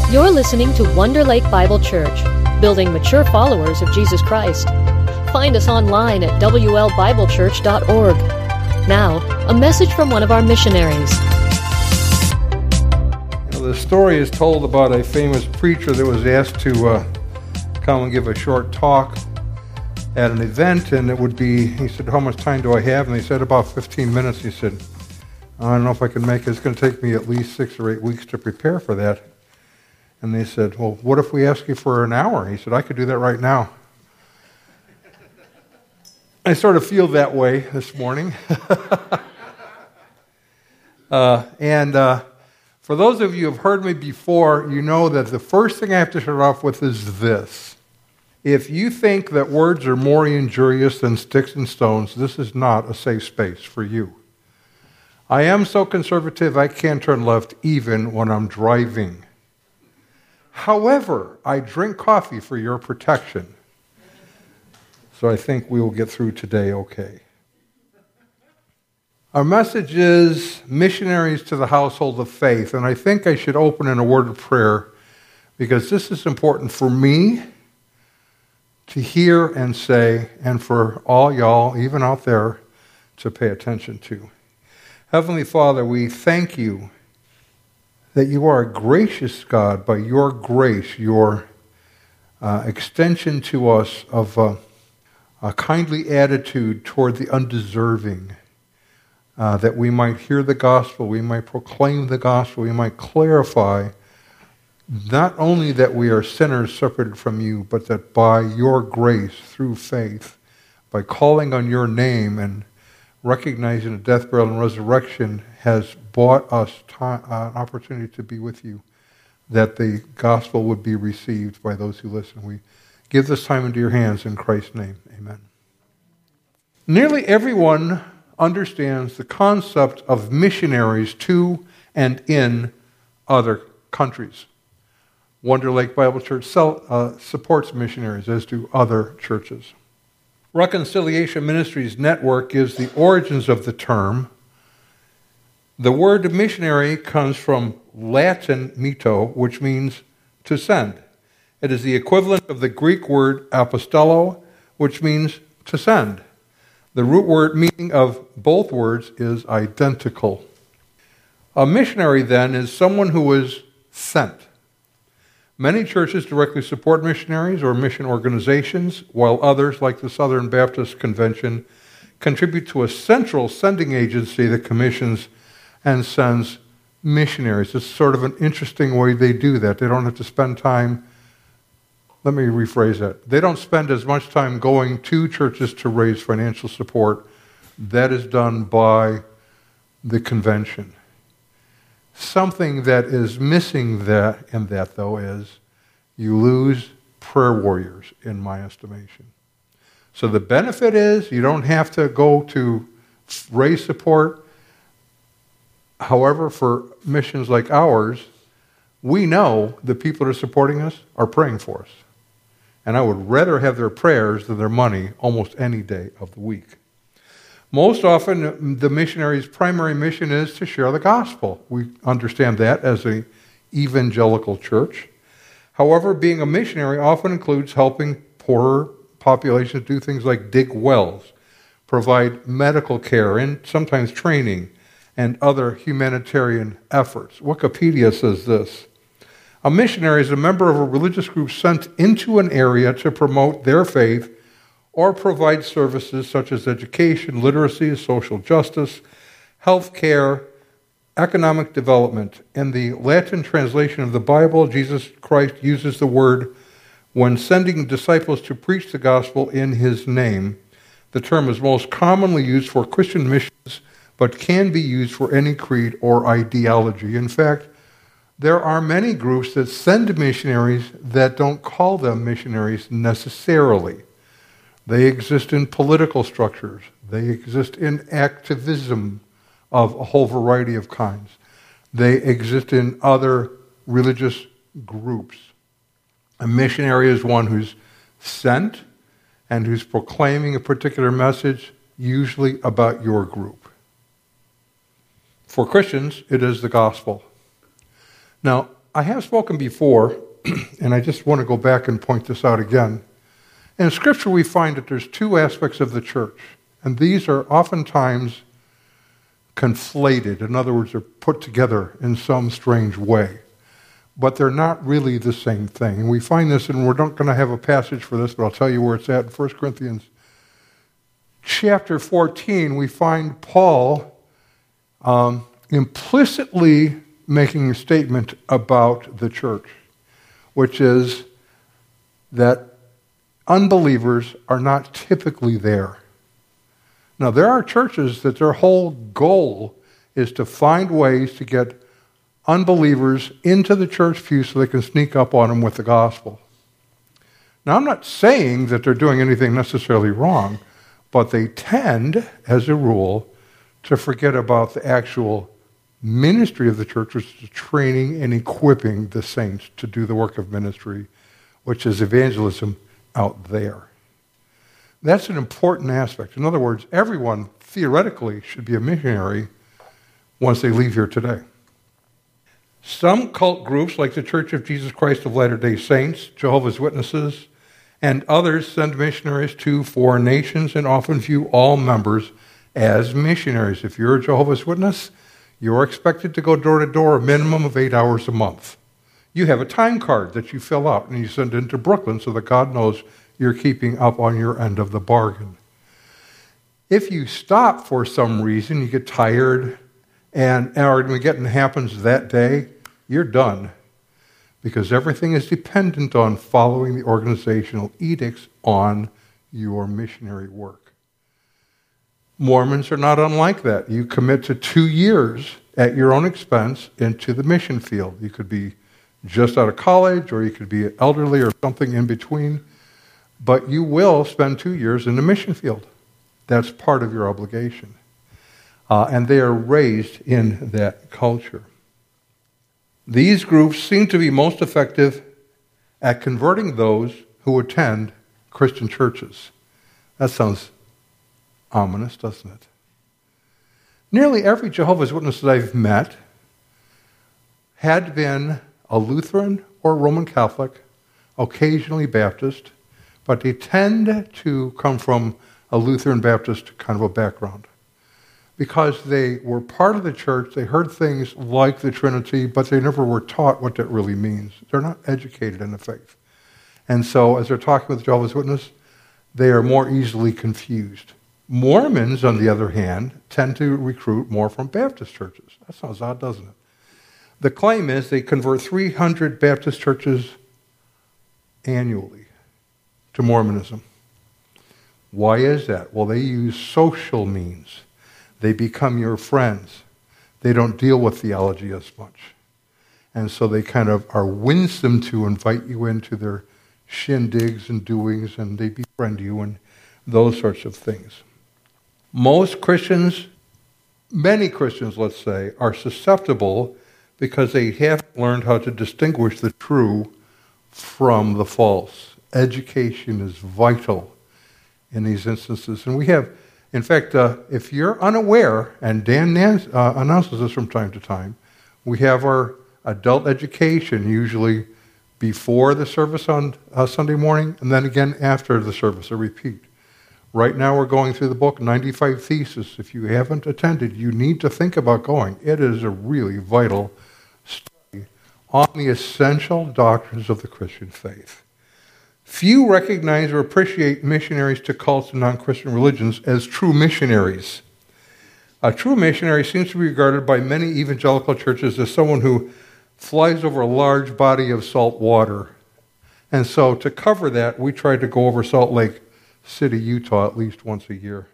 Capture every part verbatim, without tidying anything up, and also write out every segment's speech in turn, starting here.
You're listening to Wonder Lake Bible Church, building mature followers of Jesus Christ. Find us online at w l bible church dot org. Now, a message from one of our missionaries. Well, the story is told about a famous preacher that was asked to uh, come and give a short talk at an event, and it would be, he said, how much time do I have? And they said, about fifteen minutes. He said, I don't know if I can make it. It's going to take me at least six or eight weeks to prepare for that. And they said, well, what if we ask you for an hour? He said, I could do that right now. I sort of feel that way this morning. uh, and uh, for those of you who have heard me before, you know that the first thing I have to start off with is this. If you think that words are more injurious than sticks and stones, this is not a safe space for you. I am so conservative I can't turn left even when I'm driving. However, I drink coffee for your protection. So I think we will get through today okay. Our message is missionaries to the household of faith. And I think I should open in a word of prayer because this is important for me to hear and say, and for all y'all, even out there, to pay attention to. Heavenly Father, we thank you that you are a gracious God. By your grace, your uh, extension to us of uh, a kindly attitude toward the undeserving, uh, that we might hear the gospel, we might proclaim the gospel, we might clarify not only that we are sinners separated from you, but that by your grace, through faith, by calling on your name and recognizing the death, burial, and resurrection has bought us time, uh, an opportunity to be with you, that the gospel would be received by those who listen. We give this time into your hands in Christ's name. Amen. Nearly everyone understands the concept of missionaries to and in other countries. Wonder Lake Bible Church sell, uh, supports missionaries, as do other churches. Reconciliation Ministries Network gives the origins of the term. The word missionary comes from Latin mito, which means to send. It is the equivalent of the Greek word apostello, which means to send. The root word meaning of both words is identical. A missionary, then, is someone who is sent. Many churches directly support missionaries or mission organizations, while others, like the Southern Baptist Convention, contribute to a central sending agency that commissions and sends missionaries. It's sort of an interesting way they do that. They don't have to spend time, let me rephrase that. They don't spend as much time going to churches to raise financial support. That is done by the convention. Something that is missing that in that, though, is you lose prayer warriors, in my estimation. So the benefit is you don't have to go to raise support. However, for missions like ours, we know the people that are supporting us are praying for us. And I would rather have their prayers than their money almost any day of the week. Most often, the missionary's primary mission is to share the gospel. We understand that as an evangelical church. However, being a missionary often includes helping poorer populations do things like dig wells, provide medical care, and sometimes training, and other humanitarian efforts. Wikipedia says this. A missionary is a member of a religious group sent into an area to promote their faith or provide services such as education, literacy, social justice, health care, economic development. In the Latin translation of the Bible, Jesus Christ uses the word when sending disciples to preach the gospel in his name. The term is most commonly used for Christian missions, but can be used for any creed or ideology. In fact, there are many groups that send missionaries that don't call them missionaries necessarily. They exist in political structures. They exist in activism of a whole variety of kinds. They exist in other religious groups. A missionary is one who's sent and who's proclaiming a particular message, usually about your group. For Christians, it is the gospel. Now, I have spoken before, and I just want to go back and point this out again. In Scripture, we find that there's two aspects of the church, and these are oftentimes conflated. In other words, they're put together in some strange way. But they're not really the same thing. And we find this, and we're not going to have a passage for this, but I'll tell you where it's at in First Corinthians chapter fourteen. We find Paul um, implicitly making a statement about the church, which is that unbelievers are not typically there. Now, there are churches that their whole goal is to find ways to get unbelievers into the church pew so they can sneak up on them with the gospel. Now, I'm not saying that they're doing anything necessarily wrong, but they tend, as a rule, to forget about the actual ministry of the church, which is training and equipping the saints to do the work of ministry, which is evangelism out there. That's an important aspect. In other words, everyone theoretically should be a missionary once they leave here today. Some cult groups, like the Church of Jesus Christ of Latter-day Saints, Jehovah's Witnesses, and others send missionaries to foreign nations and often view all members as missionaries. If you're a Jehovah's Witness, you're expected to go door to door a minimum of eight hours a month. You have a time card that you fill out and you send it into Brooklyn so that God knows you're keeping up on your end of the bargain. If you stop for some reason, you get tired, and an Armageddon happens that day, you're done. Because everything is dependent on following the organizational edicts on your missionary work. Mormons are not unlike that. You commit to two years at your own expense into the mission field. You could be just out of college, or you could be elderly or something in between, but you will spend two years in the mission field. That's part of your obligation. Uh, and they are raised in that culture. These groups seem to be most effective at converting those who attend Christian churches. That sounds ominous, doesn't it? Nearly every Jehovah's Witness that I've met had been a Lutheran or Roman Catholic, occasionally Baptist, but they tend to come from a Lutheran Baptist kind of a background. Because they were part of the church, they heard things like the Trinity, but they never were taught what that really means. They're not educated in the faith. And so as they're talking with Jehovah's Witnesses, they are more easily confused. Mormons, on the other hand, tend to recruit more from Baptist churches. That sounds odd, doesn't it? The claim is they convert three hundred Baptist churches annually to Mormonism. Why is that? Well, they use social means. They become your friends. They don't deal with theology as much. And so they kind of are winsome to invite you into their shindigs and doings, and they befriend you and those sorts of things. Most Christians, many Christians, let's say, are susceptible because they haven't learned how to distinguish the true from the false. Education is vital in these instances. And we have, in fact, uh, if you're unaware, and Dan Nance, uh, announces this from time to time, we have our adult education usually before the service on uh, Sunday morning, and then again after the service, a repeat. Right now we're going through the book, ninety-five Theses. If you haven't attended, you need to think about going. It is a really vital study on the essential doctrines of the Christian faith. Few recognize or appreciate missionaries to cults and non-Christian religions as true missionaries. A true missionary seems to be regarded by many evangelical churches as someone who flies over a large body of salt water. And so to cover that, we try to go over Salt Lake City, Utah, at least once a year.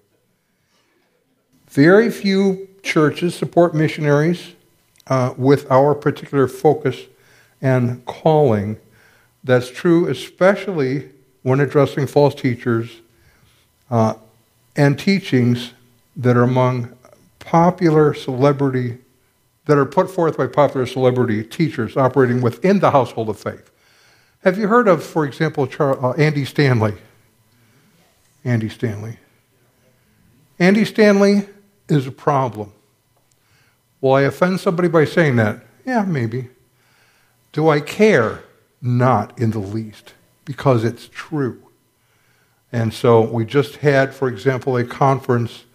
Very few churches support missionaries uh, with our particular focus and calling. That's true especially when addressing false teachers uh, and teachings that are among popular celebrity, that are put forth by popular celebrity teachers operating within the household of faith. Have you heard of, for example, Char- uh, Andy Stanley? Andy Stanley. Andy Stanley is a problem. Will I offend somebody by saying that? Yeah, maybe. Do I care? Not in the least, because it's true. And so we just had, for example, a conference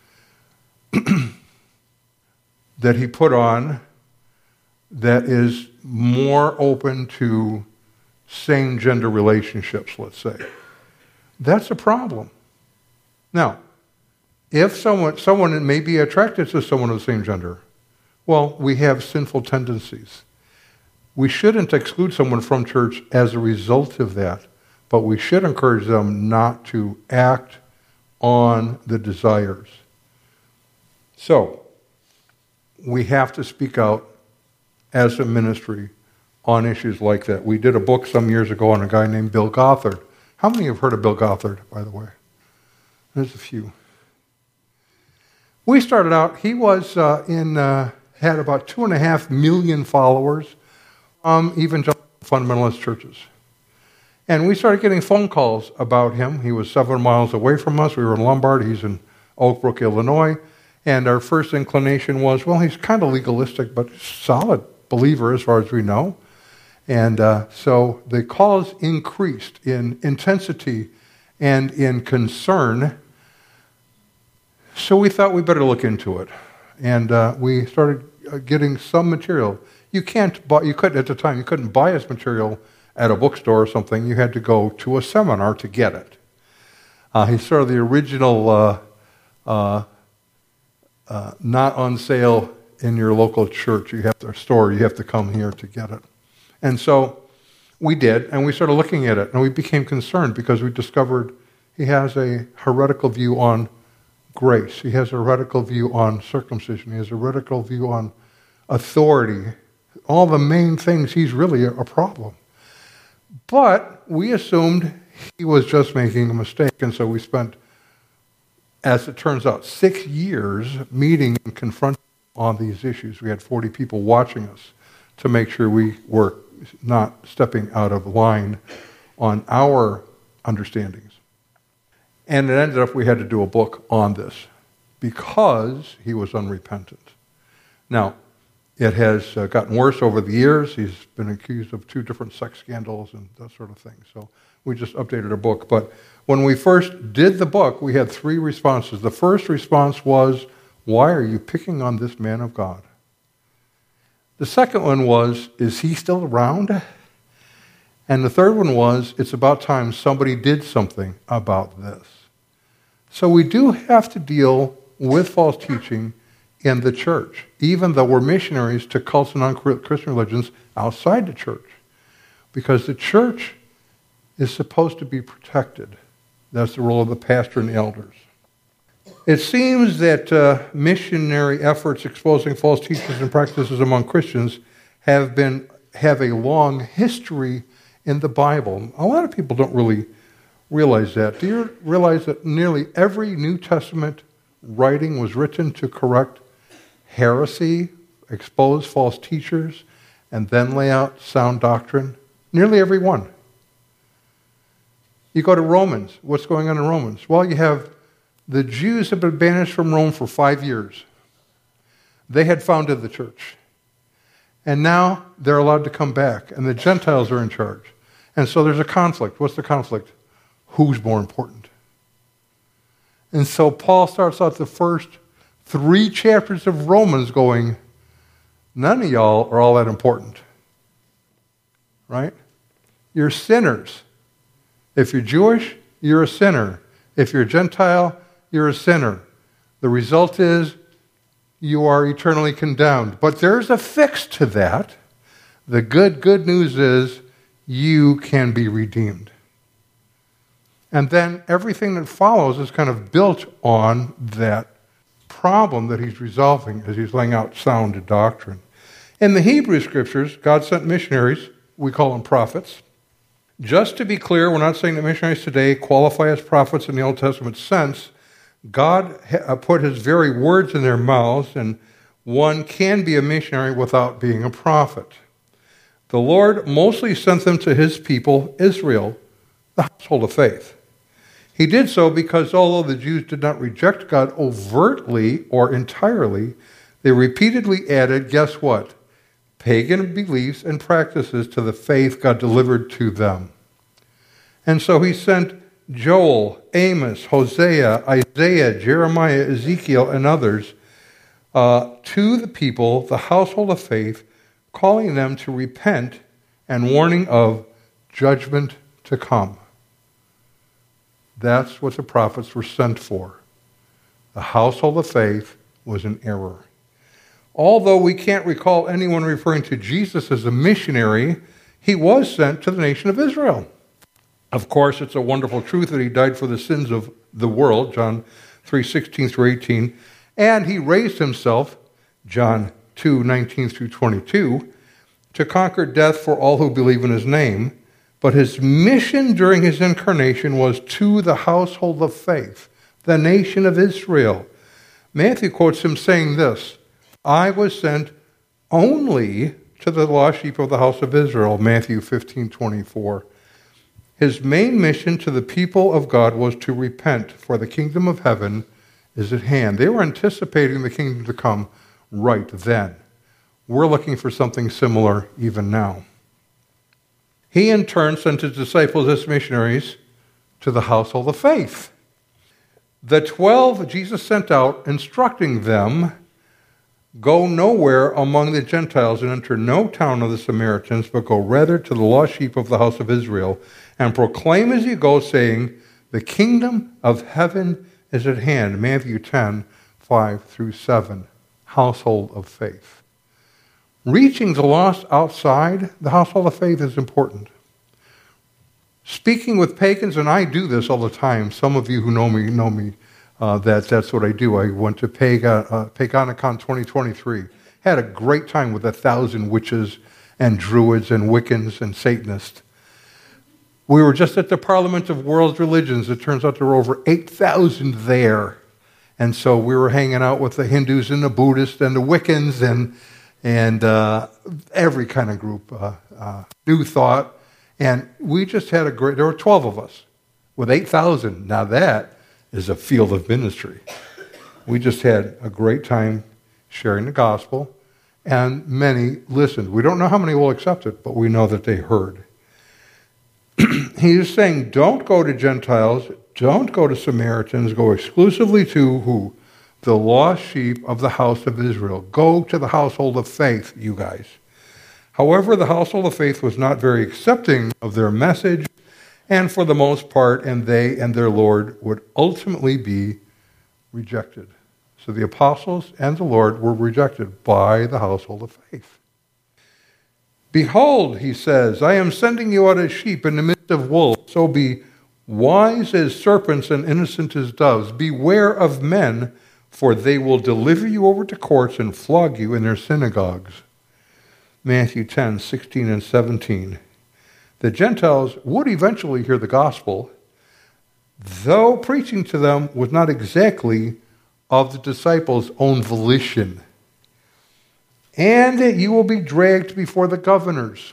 that he put on that is more open to same-gender relationships, let's say. That's a problem. Now, if someone someone may be attracted to someone of the same gender, well, we have sinful tendencies. We shouldn't exclude someone from church as a result of that, but we should encourage them not to act on the desires. So, we have to speak out as a ministry on issues like that. We did a book some years ago on a guy named Bill Gothard. How many have heard of Bill Gothard, by the way? There's a few. We started out, he was uh, in, uh, had about two and a half million followers, um, evangelical fundamentalist churches. And we started getting phone calls about him. He was seven miles away from us. We were in Lombard. He's in Oak Brook, Illinois. And our first inclination was, well, he's kind of legalistic, but solid believer as far as we know. And uh, so the calls increased in intensity and in concern. So we thought we better look into it. And uh, we started getting some material. You can't buy, you couldn't, at the time, you couldn't buy his material at a bookstore or something. You had to go to a seminar to get it. Uh, he's sort of the original uh, uh, uh, not on sale in your local church. You have to store. You have to come here to get it. And so we did, and we started looking at it, and we became concerned because we discovered he has a heretical view on grace. He has a heretical view on circumcision. He has a heretical view on authority. All the main things, he's really a problem. But we assumed he was just making a mistake, and so we spent, as it turns out, six years meeting and confronting on these issues. We had forty people watching us to make sure we were not stepping out of line on our understandings. And it ended up we had to do a book on this because he was unrepentant. Now, it has uh, gotten worse over the years. He's been accused of two different sex scandals and that sort of thing. So we just updated our book. But when we first did the book, we had three responses. The first response was, why are you picking on this man of God? The second one was, is he still around? And the third one was, it's about time somebody did something about this. So we do have to deal with false teaching in the church, even though we're missionaries to cults and non-Christian religions outside the church. Because the church is supposed to be protected. That's the role of the pastor and the elders. It seems that uh, missionary efforts exposing false teachings and practices among Christians have been have a long history in the Bible. A lot of people don't really realize that. Do you realize that nearly every New Testament writing was written to correct heresy, expose false teachers, and then lay out sound doctrine? Nearly every one. You go to Romans. What's going on in Romans? Well, you have the Jews have been banished from Rome for five years. They had founded the church. And now they're allowed to come back, and the Gentiles are in charge. And so there's a conflict. What's the conflict? Who's more important? And so Paul starts out the first three chapters of Romans going, none of y'all are all that important. Right? You're sinners. If you're Jewish, you're a sinner. If you're a Gentile, you're a sinner. The result is you are eternally condemned. But there's a fix to that. The good, good news is you can be redeemed. And then everything that follows is kind of built on that problem that he's resolving as he's laying out sound doctrine. In the Hebrew Scriptures, God sent missionaries. We call them prophets. Just to be clear, we're not saying that missionaries today qualify as prophets in the Old Testament sense. God put his very words in their mouths, and one can be a missionary without being a prophet. The Lord mostly sent them to his people, Israel, the household of faith. He did so because although the Jews did not reject God overtly or entirely, they repeatedly added, guess what? pagan beliefs and practices to the faith God delivered to them. And so he sent Joel, Amos, Hosea, Isaiah, Jeremiah, Ezekiel, and others uh, to the people, the household of faith, calling them to repent and warning of judgment to come. That's what the prophets were sent for. The household of faith was in error. Although we can't recall anyone referring to Jesus as a missionary, he was sent to the nation of Israel. Of course, it's a wonderful truth that he died for the sins of the world, John three sixteen through eighteen, and he raised himself, John two nineteen through twenty-two, to conquer death for all who believe in his name. But his mission during his incarnation was to the household of faith, the nation of Israel. Matthew quotes him saying this, I was sent only to the lost sheep of the house of Israel, Matthew fifteen twenty-four. His main mission to the people of God was to repent, for the kingdom of heaven is at hand. They were anticipating the kingdom to come right then. We're looking for something similar even now. He in turn sent his disciples as missionaries to the household of faith. The twelve Jesus sent out, instructing them, go nowhere among the Gentiles and enter no town of the Samaritans, but go rather to the lost sheep of the house of Israel, and proclaim as you go, saying, the kingdom of heaven is at hand. Matthew ten, five through seven. Household of faith. Reaching the lost outside the household of faith is important. Speaking with pagans, and I do this all the time. Some of you who know me know me uh, that that's what I do. I went to Pagan, uh, Paganicon twenty twenty-three. Had a great time with a thousand witches and druids and Wiccans and Satanists. We were just at the Parliament of World Religions. It turns out there were over eight thousand there. And so we were hanging out with the Hindus and the Buddhists and the Wiccans and and uh, every kind of group, uh, uh, New Thought. And we just had a great, there were twelve of us with eight thousand. Now that is a field of ministry. We just had a great time sharing the gospel, and many listened. We don't know how many will accept it, but we know that they heard. He is saying, don't go to Gentiles, don't go to Samaritans, go exclusively to who? The lost sheep of the house of Israel. Go to the household of faith, you guys. However, the household of faith was not very accepting of their message, and for the most part, and they and their Lord would ultimately be rejected. So the apostles and the Lord were rejected by the household of faith. Behold, he says, I am sending you out as sheep in the midst of wolves, so be wise as serpents and innocent as doves. Beware of men, for they will deliver you over to courts and flog you in their synagogues. Matthew ten, sixteen and seventeen. The Gentiles would eventually hear the gospel, though preaching to them was not exactly of the disciples' own volition. And you will be dragged before the governors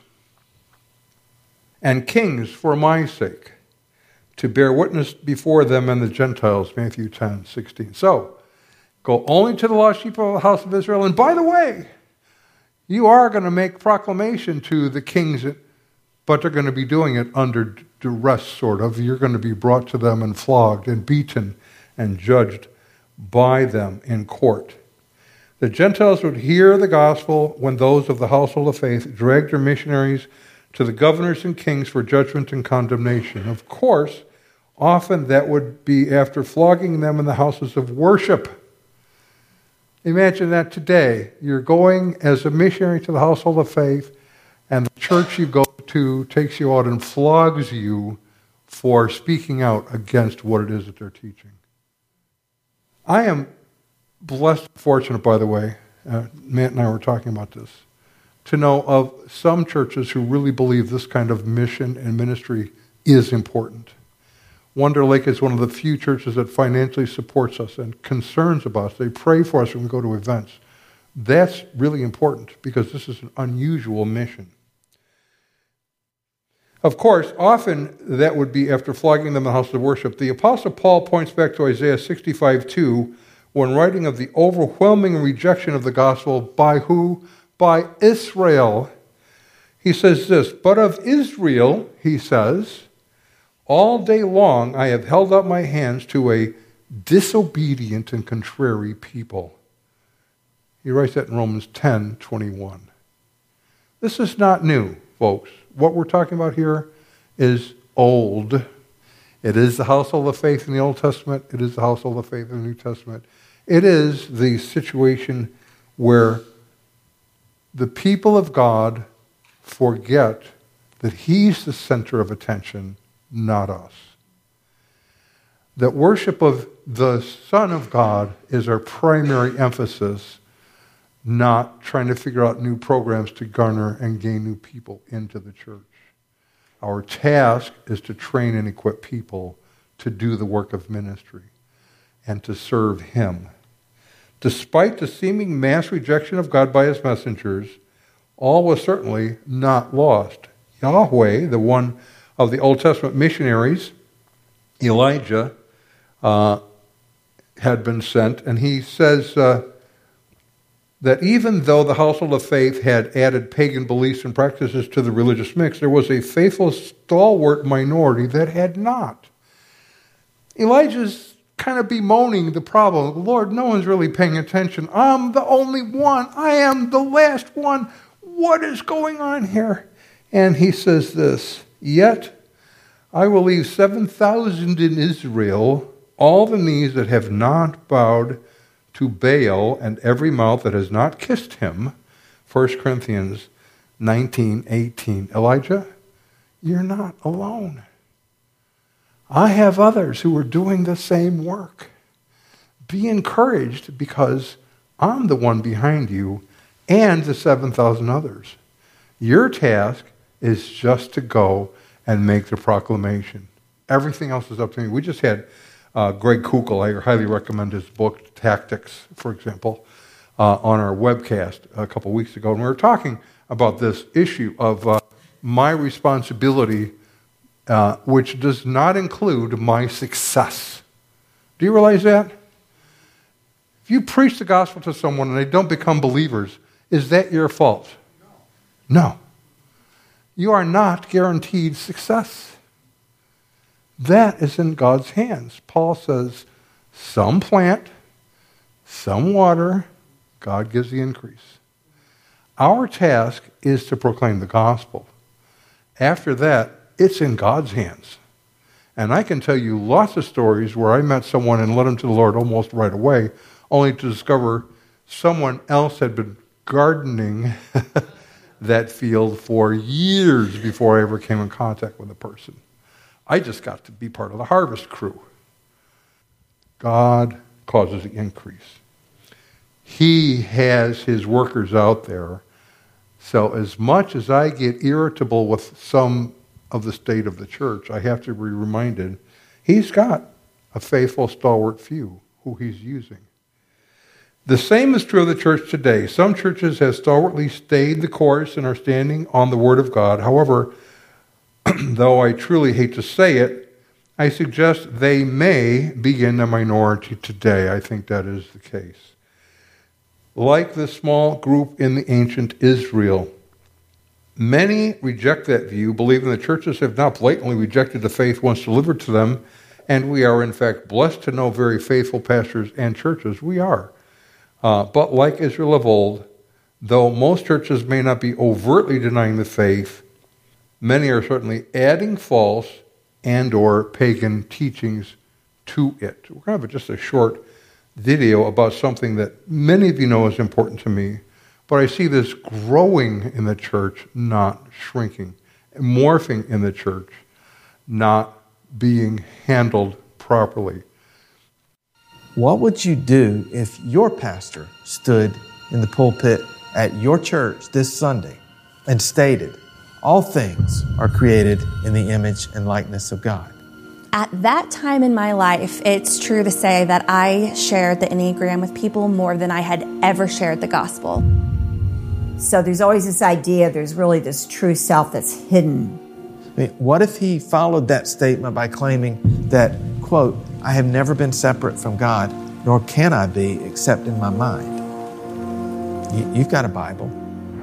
and kings for my sake, to bear witness before them and the Gentiles, Matthew ten, sixteen. So, go only to the lost sheep of the house of Israel. And by the way, you are going to make proclamation to the kings, but they're going to be doing it under duress, sort of. You're going to be brought to them and flogged and beaten and judged by them in court. The Gentiles would hear the gospel when those of the household of faith dragged their missionaries to the governors and kings for judgment and condemnation. Of course, often that would be after flogging them in the houses of worship. Imagine that today. You're going as a missionary to the household of faith, and the church you go to takes you out and flogs you for speaking out against what it is that they're teaching. I am blessed, fortunate, by the way, uh, Matt and I were talking about this, to know of some churches who really believe this kind of mission and ministry is important. Wonder Lake is one of the few churches that financially supports us and concerns about us. They pray for us when we go to events. That's really important because this is an unusual mission. Of course, often that would be after flogging them in the house of worship. The Apostle Paul points back to Isaiah sixty-five two when writing of the overwhelming rejection of the gospel by who? by Israel. He says this, but of Israel, he says, all day long I have held up my hands to a disobedient and contrary people. He writes that in Romans ten twenty-one. This is not new, folks. What we're talking about here is old. It is the household of faith in the Old Testament. It is the household of faith in the New Testament. It is the situation where the people of God forget that He's the center of attention, not us. That worship of the Son of God is our primary emphasis, not trying to figure out new programs to garner and gain new people into the church. Our task is to train and equip people to do the work of ministry and to serve Him. Despite the seeming mass rejection of God by His messengers, all was certainly not lost. Yahweh, the one of the Old Testament missionaries, Elijah, uh, had been sent, and he says uh, that even though the household of faith had added pagan beliefs and practices to the religious mix, there was a faithful, stalwart minority that had not. Elijah's kind of bemoaning the problem. Lord, no one's really paying attention. I'm the only one. I am the last one. What is going on here? And he says this, yet I will leave seven thousand in Israel, all the knees that have not bowed to Baal and every mouth that has not kissed him. First Corinthians nineteen eighteen. Elijah, you're not alone. I have others who are doing the same work. Be encouraged because I'm the one behind you and the seven thousand others. Your task is just to go and make the proclamation. Everything else is up to me. We just had uh, Greg Kukel, I highly recommend his book, Tactics, for example, uh, on our webcast a couple weeks ago. And we were talking about this issue of uh, my responsibility, uh, which does not include my success. Do you realize that? If you preach the gospel to someone and they don't become believers, is that your fault? No. You are not guaranteed success. That is in God's hands. Paul says, some plant, some water, God gives the increase. Our task is to proclaim the gospel. After that, it's in God's hands. And I can tell you lots of stories where I met someone and led them to the Lord almost right away, only to discover someone else had been gardening that field for years before I ever came in contact with a person. I just got to be part of the harvest crew. God causes the increase. He has His workers out there. So as much as I get irritable with some of the state of the church, I have to be reminded He's got a faithful, stalwart few who He's using. The same is true of the church today. Some churches have stalwartly stayed the course and are standing on the Word of God. However, though I truly hate to say it, I suggest they may be in the minority today. I think that is the case. Like the small group in the ancient Israel, many reject that view, believing the churches have not blatantly rejected the faith once delivered to them, and we are in fact blessed to know very faithful pastors and churches. We are. Uh, but like Israel of old, though most churches may not be overtly denying the faith, many are certainly adding false and or pagan teachings to it. We're going to have just a short video about something that many of you know is important to me, but I see this growing in the church, not shrinking, morphing in the church, not being handled properly. What would you do if your pastor stood in the pulpit at your church this Sunday and stated, all things are created in the image and likeness of God? At that time in my life, it's true to say that I shared the Enneagram with people more than I had ever shared the gospel. So there's always this idea, there's really this true self that's hidden. I mean, what if he followed that statement by claiming that, quote, I have never been separate from God, nor can I be except in my mind? You, you've got a Bible.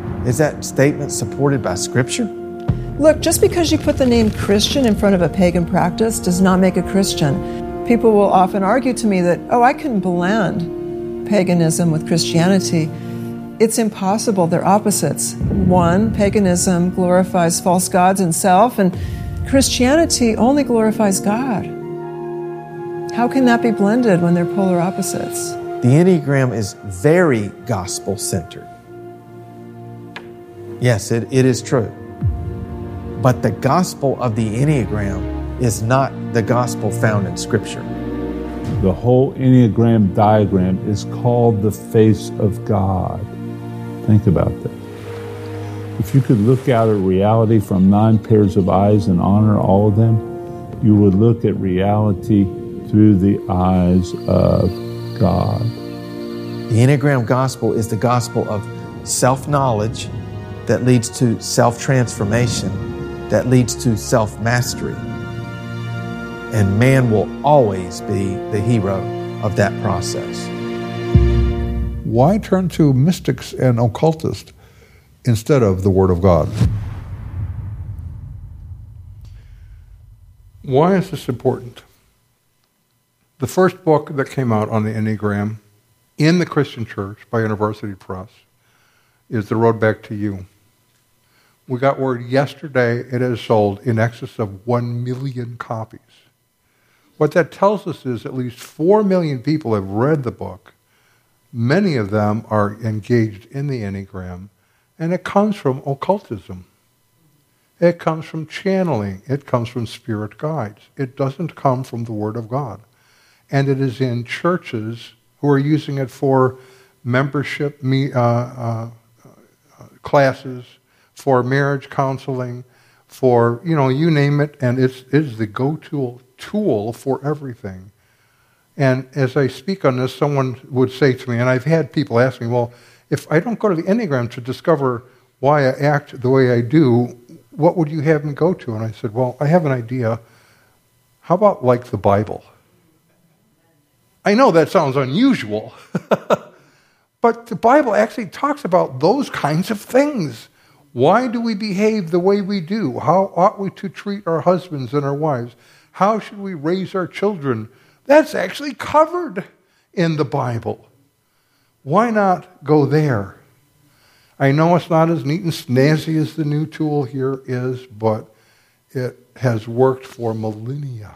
Is that statement supported by Scripture? Look, just because you put the name Christian in front of a pagan practice does not make a Christian. People will often argue to me that, oh, I can blend paganism with Christianity. It's impossible. They're opposites. One, paganism glorifies false gods and self, and Christianity only glorifies God. How can that be blended when they're polar opposites? The Enneagram is very gospel-centered. Yes, it, it is true. But the gospel of the Enneagram is not the gospel found in Scripture. The whole Enneagram diagram is called the face of God. Think about that. If you could look out at reality from nine pairs of eyes and honor all of them, you would look at reality through the eyes of God. The Enneagram gospel is the gospel of self-knowledge that leads to self-transformation, that leads to self-mastery. And man will always be the hero of that process. Why turn to mystics and occultists instead of the Word of God? Why is this important? The first book that came out on the Enneagram in the Christian Church by University Press is The Road Back to You. We got word yesterday it has sold in excess of one million copies. What that tells us is at least four million people have read the book. Many of them are engaged in the Enneagram, and it comes from occultism. It comes from channeling. It comes from spirit guides. It doesn't come from the Word of God. And it is in churches who are using it for membership me, uh, uh, classes, for marriage counseling, for, you know, you name it, and it's, it is the go-to tool for everything. And as I speak on this, someone would say to me, and I've had people ask me, well, if I don't go to the Enneagram to discover why I act the way I do, what would you have me go to? And I said, well, I have an idea. How about like the Bible? I know that sounds unusual, but the Bible actually talks about those kinds of things. Why do we behave the way we do? How ought we to treat our husbands and our wives? How should we raise our children? That's actually covered in the Bible. Why not go there? I know it's not as neat and snazzy as the new tool here is, but it has worked for millennia.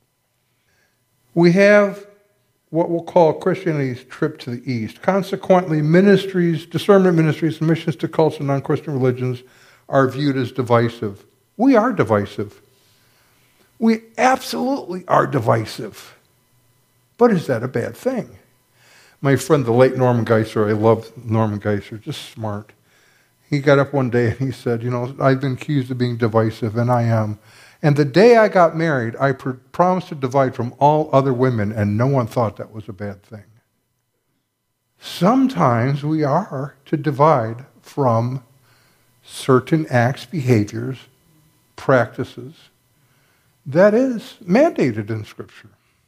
We have what we'll call Christianity's trip to the East. Consequently, ministries, discernment ministries, and missions to cults and non-Christian religions are viewed as divisive. We are divisive. We absolutely are divisive. But is that a bad thing? My friend, the late Norman Geisler, I love Norman Geisler, just smart. He got up one day and he said, you know, I've been accused of being divisive, and I am. And the day I got married, I pr- promised to divide from all other women, and no one thought that was a bad thing. Sometimes we are to divide from certain acts, behaviors, practices. That is mandated in Scripture.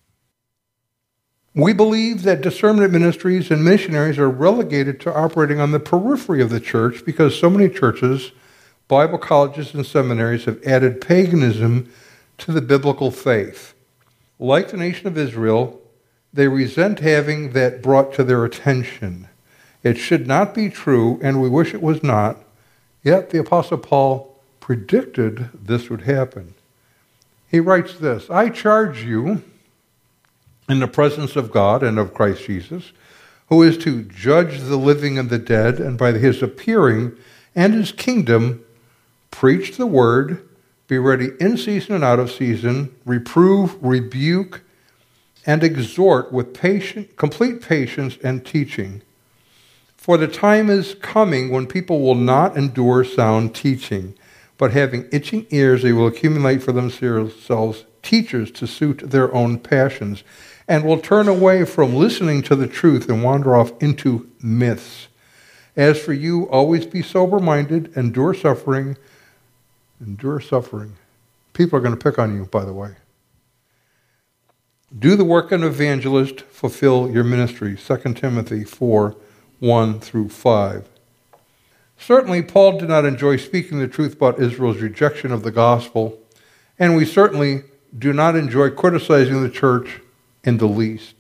We believe that discernment ministries and missionaries are relegated to operating on the periphery of the church because so many churches, Bible colleges, and seminaries have added paganism to the biblical faith. Like the nation of Israel, they resent having that brought to their attention. It should not be true, and we wish it was not, yet the Apostle Paul predicted this would happen. He writes this, I charge you in the presence of God and of Christ Jesus, who is to judge the living and the dead, and by his appearing and his kingdom, preach the word, be ready in season and out of season, reprove, rebuke, and exhort with patient, complete patience and teaching. For the time is coming when people will not endure sound teaching, but having itching ears, they will accumulate for themselves teachers to suit their own passions, and will turn away from listening to the truth and wander off into myths. As for you, always be sober-minded, endure suffering, endure suffering. People are going to pick on you, by the way. Do the work of an evangelist, fulfill your ministry. Second Timothy four, one through five. Certainly, Paul did not enjoy speaking the truth about Israel's rejection of the gospel, and we certainly do not enjoy criticizing the church in the least.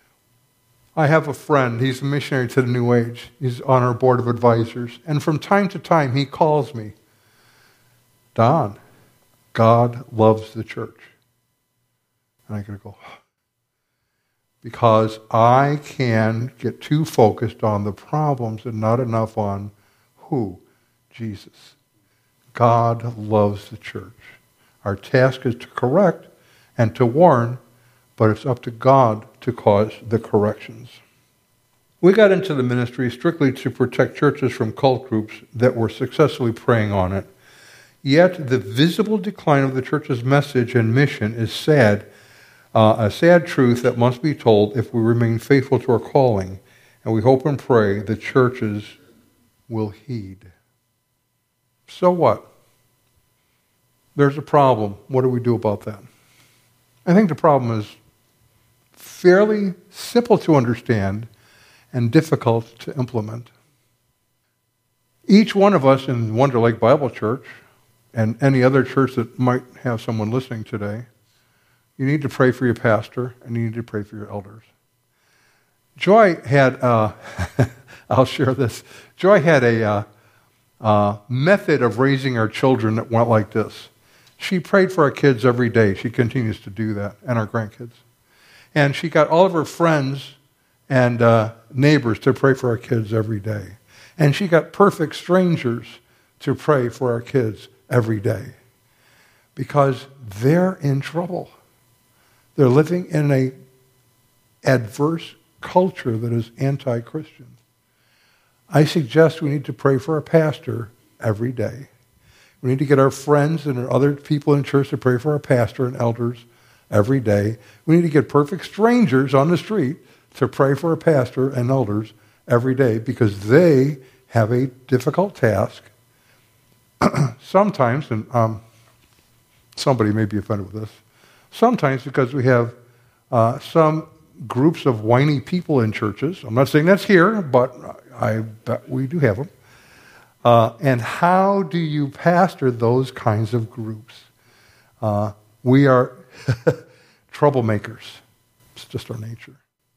I have a friend, he's a missionary to the New Age. He's on our board of advisors, and from time to time he calls me, Don, God loves the church. And I gotta go, because I can get too focused on the problems and not enough on who? Jesus. God loves the church. Our task is to correct and to warn, but it's up to God to cause the corrections. We got into the ministry strictly to protect churches from cult groups that were successfully preying on it. Yet the visible decline of the church's message and mission is sad, uh, a sad truth that must be told if we remain faithful to our calling, and we hope and pray the churches will heed. So what? There's a problem. What do we do about that? I think the problem is fairly simple to understand and difficult to implement. Each one of us in Wonder Lake Bible Church and any other church that might have someone listening today, you need to pray for your pastor and you need to pray for your elders. Joy had, uh, I'll share this. Joy had a uh, uh, method of raising our children that went like this. She prayed for our kids every day. She continues to do that, and our grandkids. And she got all of her friends and uh, neighbors to pray for our kids every day. And she got perfect strangers to pray for our kids every day. Because they're in trouble. They're living in an adverse culture that is anti-Christian. I suggest we need to pray for our pastor every day. We need to get our friends and other people in church to pray for our pastor and elders every day. We need to get perfect strangers on the street to pray for our pastor and elders every day because they have a difficult task. Sometimes, and um, somebody may be offended with this, sometimes because we have uh, some groups of whiny people in churches. I'm not saying that's here, but I bet we do have them. Uh, and how do you pastor those kinds of groups? Uh, we are troublemakers. It's just our nature.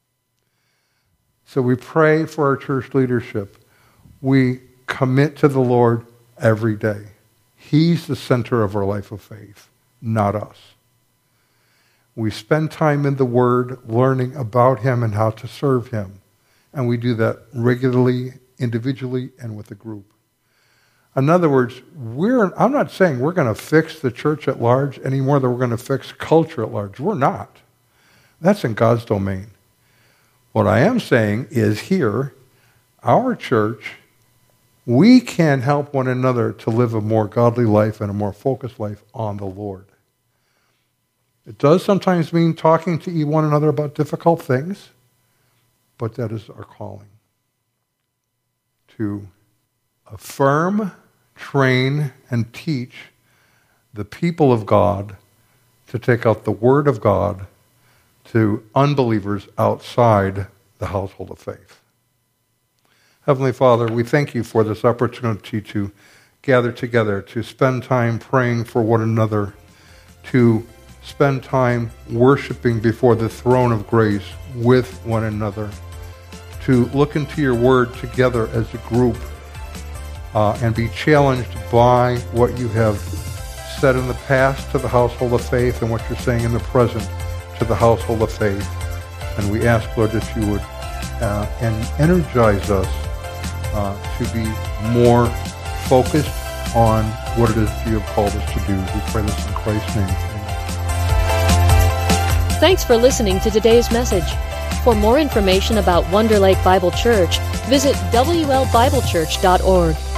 So we pray for our church leadership. We commit to the Lord every day. He's the center of our life of faith, not us. We spend time in the Word learning about Him and how to serve Him. And we do that regularly, individually, and with a group. In other words, we're, I'm not saying we're going to fix the church at large any more than we're going to fix culture at large. We're not. That's in God's domain. What I am saying is here, our church, we can help one another to live a more godly life and a more focused life on the Lord. It does sometimes mean talking to one another about difficult things, but that is our calling. To affirm, train, and teach the people of God to take out the Word of God to unbelievers outside the household of faith. Heavenly Father, we thank you for this opportunity to gather together, to spend time praying for one another, to spend time worshiping before the throne of grace with one another, to look into your Word together as a group uh, and be challenged by what you have said in the past to the household of faith and what you're saying in the present to the household of faith. And we ask, Lord, that you would uh, and energize us uh, to be more focused on what it is you have called us to do. We pray this in Christ's name. Amen. Thanks for listening to today's message. For more information about Wonder Lake Bible Church, visit W L Bible Church dot org.